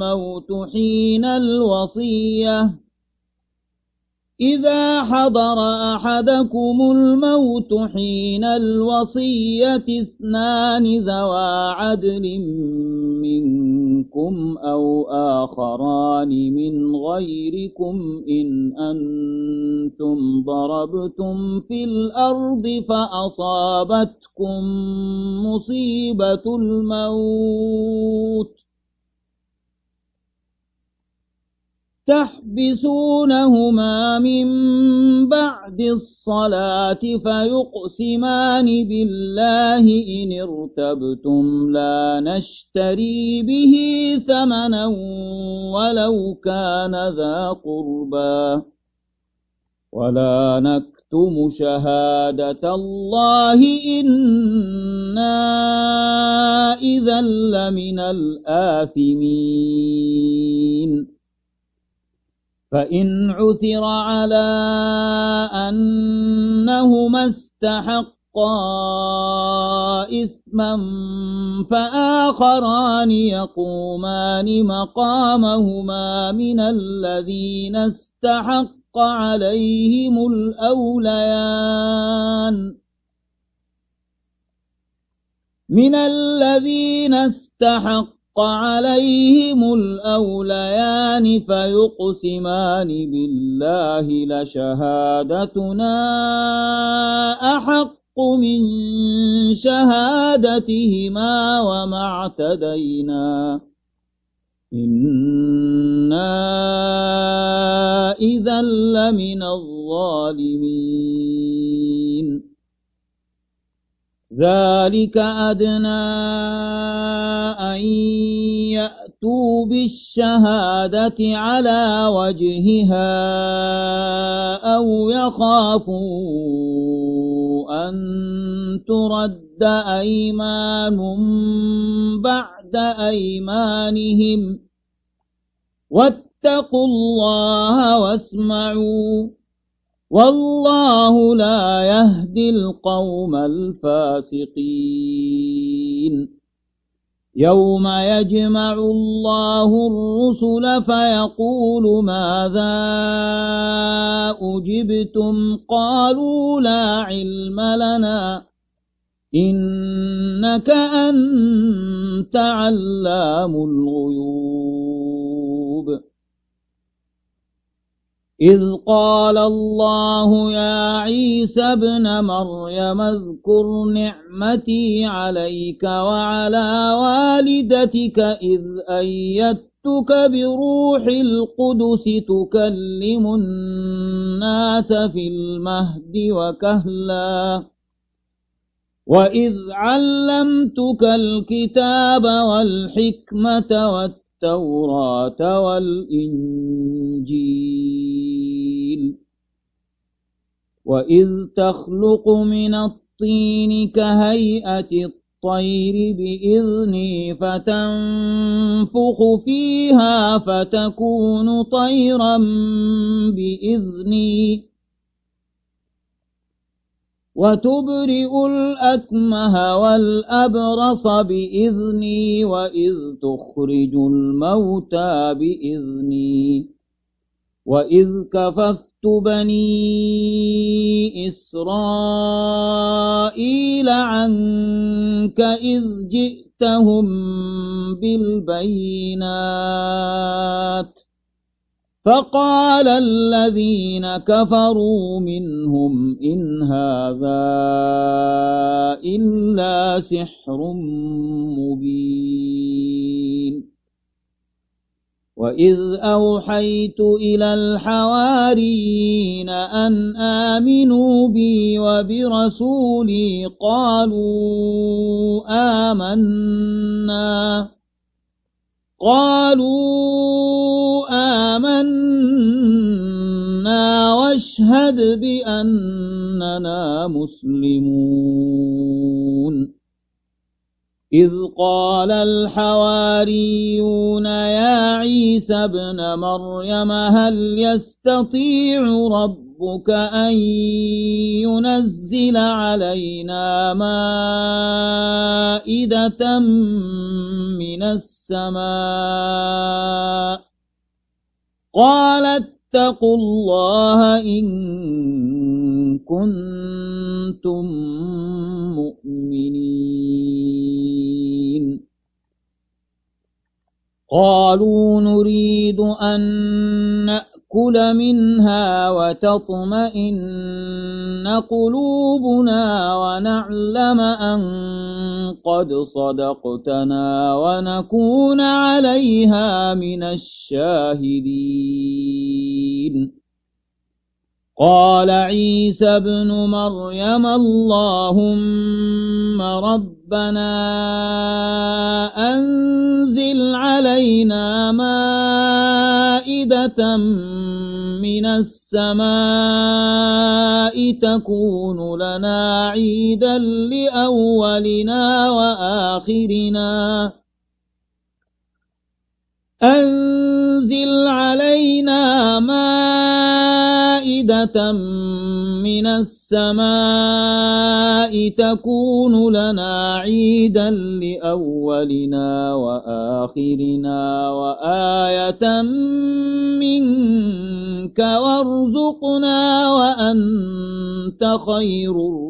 الموت حين الوصية اثنان ذوى عدل منكم أو آخران من غيركم إن أنتم ضربتم في الأرض فأصابتكم مصيبة الموت تحبسونهما من بعد الصلاة فيقسمان بالله إن ارتبتم لا نشتري به ثمنا ولو كان ذا قربى ولا نكتم شهادة الله إنا إذا لمن الآثمين فإن عثر على أنهما استحقا إثما فآخران يقومان مقامهما من الذين استحق عليهم الأوليان فيقسمان بالله لشهادتنا أحق من شهادتهما وما اعتدينا إنا إذا لمن الظالمين ذلك أدنى أن يأتوا بالشهادة على وجهها أو يخافوا أن ترد أيمان بعد أيمانهم واتقوا الله واسمعوا والله لا يهدي القوم الفاسقين يوم يجمع الله الرسل فيقول ماذا أجبتم قالوا لا علم لنا إنك أنت علام الغيوب إذ قال الله يا عيسى ابن مريم اذكر نعمتي عليك وعلى والدتك إذ أيدتك بروح القدس تكلم الناس في المهد وكهلا وإذ علمتك الكتاب والحكمة والتوراة والإنجيل وإذ تخلق من الطين كهيئة الطير بإذني فتنفخ فيها فتكون طيرا بإذني وتبرئ الأكمه والأبرص بإذني وإذ تخرج الموتى بإذني وإذ كففت بني إسرائيل عنك إذ جئتهم بالبينات فقال الذين كفروا منهم إن هذا إلا سحر مبين وإذ أوحيت إلى الحواريين أن آمنوا بي وبرسولي قالوا آمنا واشهد بأننا مسلمون إذ قال الحواريون يا عيسى ابن مريم هل يستطيع ربك أن ينزل علينا مائدة من السماء قال اتقوا الله إن كنتم مؤمنين قالوا نريد أن نأكل منها وتطمئن قلوبنا ونعلم أن قد صدقتنا ونكون عليها من الشاهدين قال عيسى ابن مريم اللهم ربنا أنزل علينا مائدة من السماء تكون لنا عيدا لأولنا وآخرنا أنزل علينا مائدة من السماء تكون لنا عيدا لأولنا وآخرنا وآية منك وارزقنا وأنت خير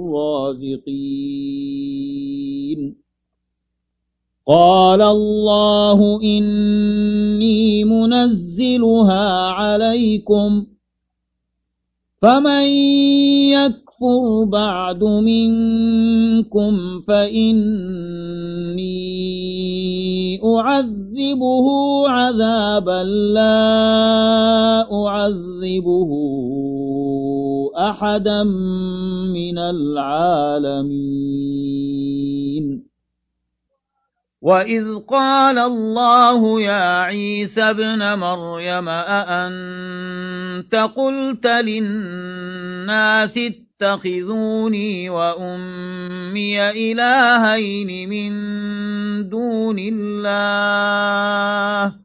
الرازقين قال الله إني منزلها عليكم فمن يكفر بعد منكم فإني أعذبه عذابا لا أعذبه أحدا من العالمين وإذ قال الله يا عيسى ابن مريم أأنت قلت للناس اتخذوني وأمي إلهين من دون الله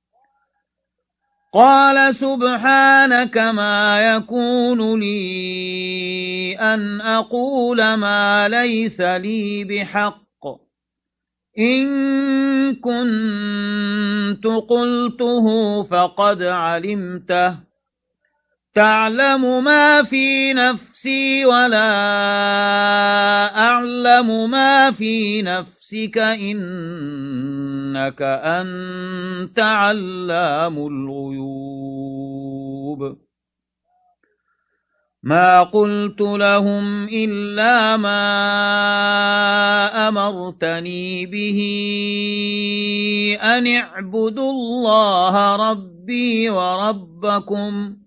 قال سبحانك ما يكون لي أن أقول ما ليس لي بحق إن كنت قلته فقد علمته تعلم ما في نفسي ولا أعلم ما في نفسك إنك أنت علام الغيوب ما قلت لهم إلا ما أمرتني به أن اعبدوا الله ربي وربكم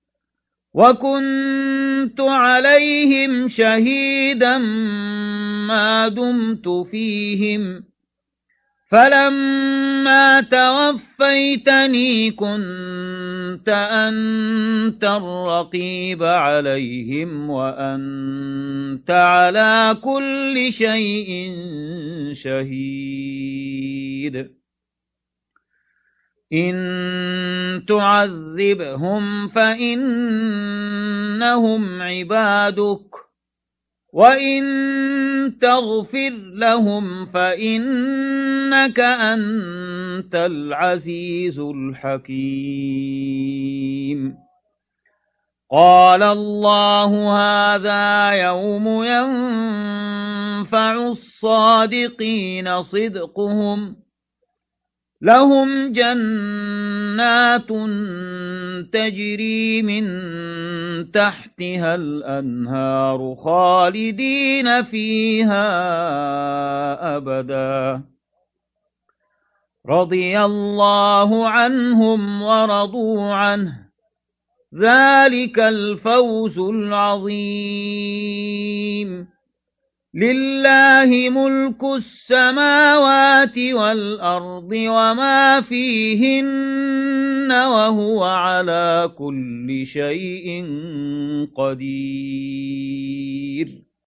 وكنت عليهم شهيدا ما دمت فيهم فلما توفيتني كنت أنت الرقيب عليهم وأنت على كل شيء شهيد إن تعذبهم فإنهم عبادك وإن تغفر لهم فإنك أنت العزيز الحكيم قال الله هذا يوم ينفع الصادقين صدقهم لهم جنات تجري من تحتها الأنهار خالدين فيها أبدا رضي الله عنهم ورضوا عنه ذلك الفوز العظيم لله ملك السماوات والأرض وما فيهن وهو على كل شيء قدير